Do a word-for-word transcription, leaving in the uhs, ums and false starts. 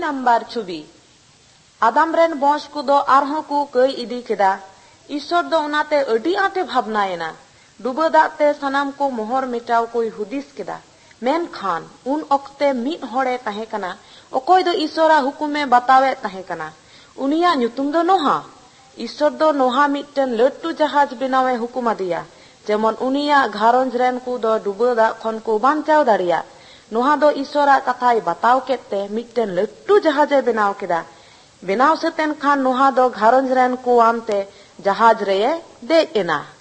Number छुबी आदम rain बंश को दो आरहों को कई इदी केदा ईश्वर दो उनाते अडी आटे भावनाएना डुबा दाते सनाम को मोहर मिटाव कोई हुदिस केदा मेन खान उन ओक्ते मीट होड़े तहे कना ओकोय दो ईश्वरा हुकुमे बतावे तहे कना उनिया ᱧᱩᱛᱩᱢ दो नोहा ईश्वर दो नोहा मिटन लट्टू जहाज बनावे हुकुम आदिया जेमन उनिया घारंज रेन को दो डुबा दा खन को बांचाव दाड़िया नोहा दो ईश्वरा कथाय बताव केते मिटन लट्टू जहाजे बनाव केदा बेनाव सेतेन खान नोहा दो घारंज रेन को आमते जहाज रे देज एना।